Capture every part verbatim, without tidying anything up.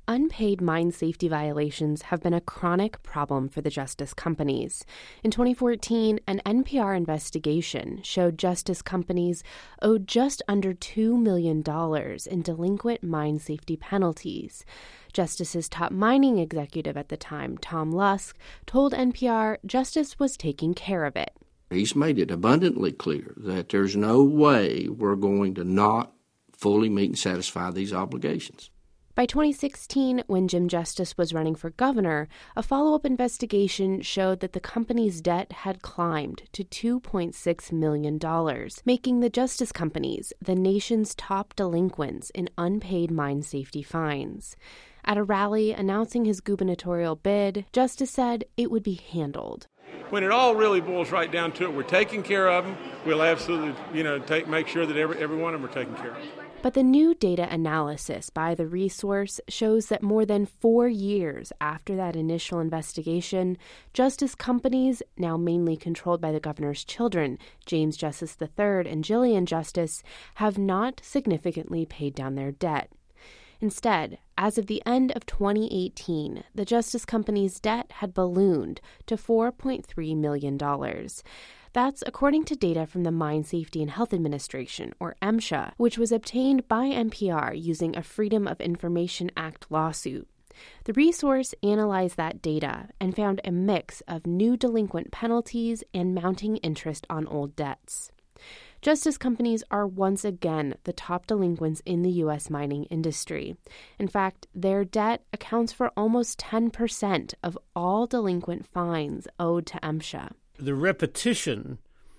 Unpaid mine safety violations have been a chronic problem for the Justice companies. In twenty fourteen, an N P R investigation showed Justice companies owed just under two million dollars in delinquent mine safety penalties. Justice's top mining executive at the time, Tom Lusk, told N P R Justice was taking care of it. He's made it abundantly clear that there's no way we're going to not fully meet and satisfy these obligations. By twenty sixteen, when Jim Justice was running for governor, a follow-up investigation showed that the company's debt had climbed to two point six million dollars, making the Justice companies the nation's top delinquents in unpaid mine safety fines. At a rally announcing his gubernatorial bid, Justice said it would be handled. When it all really boils right down to it, we're taking care of them. We'll absolutely, you know, take make sure that every, every one of them are taken care of. But the new data analysis by the resource shows that more than four years after that initial investigation, Justice companies, now mainly controlled by the governor's children, James Justice the third and Jillian Justice, have not significantly paid down their debt. Instead, as of the end of twenty eighteen, the Justice company's debt had ballooned to four point three million dollars. That's according to data from the Mine Safety and Health Administration, or MSHA, which was obtained by N P R using a Freedom of Information Act lawsuit. The resource analyzed that data and found a mix of new delinquent penalties and mounting interest on old debts. Justice companies are once again the top delinquents in the U S mining industry. In fact, their debt accounts for almost ten percent of all delinquent fines owed to MSHA. The repetition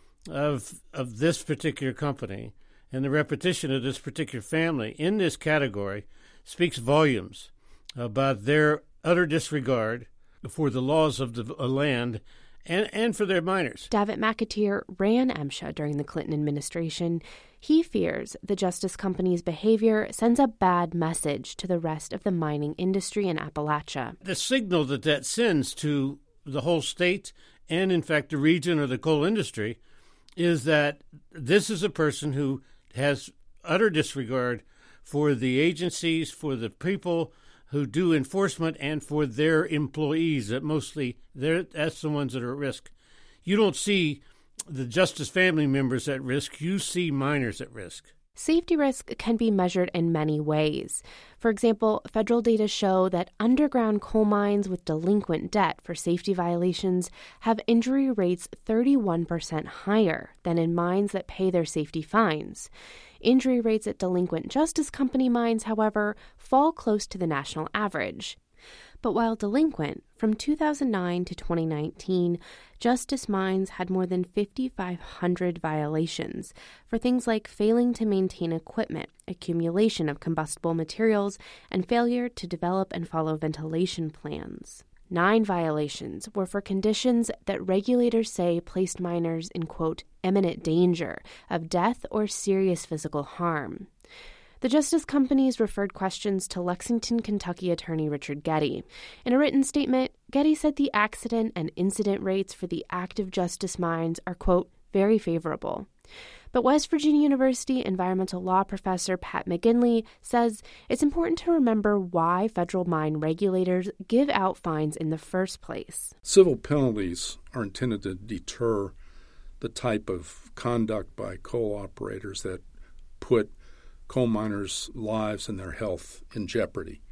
of of this particular company and the repetition of this particular family in this category speaks volumes about their utter disregard for the laws of the land and, and for their miners. Davitt McAteer ran MSHA during the Clinton administration. He fears the Justice company's behavior sends a bad message to the rest of the mining industry in Appalachia. The signal that that sends to the whole state and, in fact, the region or the coal industry is that this is a person who has utter disregard for the agencies, for the people who do enforcement, and for their employees, that mostly they're, that's the ones that are at risk. You don't see the Justice family members at risk. You see miners at risk. Safety risk can be measured in many ways. For example, federal data show that underground coal mines with delinquent debt for safety violations have injury rates thirty-one percent higher than in mines that pay their safety fines. Injury rates at delinquent Justice company mines, however, fall close to the national average. But while delinquent, from two thousand nine to twenty nineteen, Justice mines had more than five thousand five hundred violations for things like failing to maintain equipment, accumulation of combustible materials, and failure to develop and follow ventilation plans. Nine violations were for conditions that regulators say placed miners in, quote, imminent danger of death or serious physical harm. The Justice companies referred questions to Lexington, Kentucky attorney Richard Getty. In a written statement, Getty said the accident and incident rates for the active Justice mines are, quote, very favorable. But West Virginia University environmental law professor Pat McGinley says it's important to remember why federal mine regulators give out fines in the first place. Civil penalties are intended to deter the type of conduct by coal operators that put coal miners' lives and their health in jeopardy.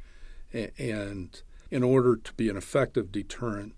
And in order to be an effective deterrent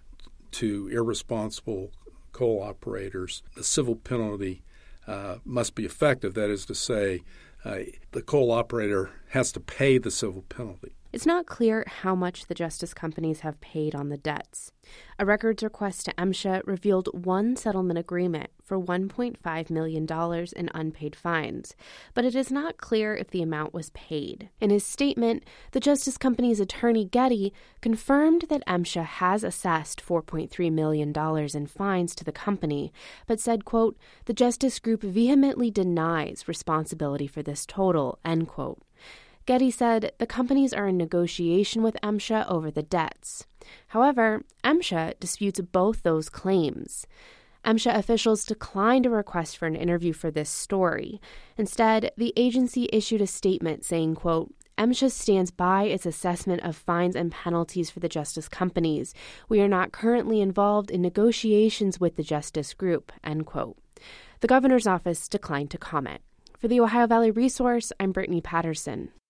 to irresponsible coal operators, the civil penalty uh, must be effective. That is to say, uh, the coal operator has to pay the civil penalty. It's not clear how much the Justice companies have paid on the debts. A records request to MSHA revealed one settlement agreement for one point five million dollars in unpaid fines, but it is not clear if the amount was paid. In his statement, the Justice company's attorney Getty confirmed that MSHA has assessed four point three million dollars in fines to the company, but said, quote, the Justice Group vehemently denies responsibility for this total, end quote. Getty said the companies are in negotiation with MSHA over the debts. However, MSHA disputes both those claims. MSHA officials declined a request for an interview for this story. Instead, the agency issued a statement saying, quote, MSHA stands by its assessment of fines and penalties for the Justice companies. We are not currently involved in negotiations with the Justice Group, end quote. The governor's office declined to comment. For the Ohio Valley Resource, I'm Brittany Patterson.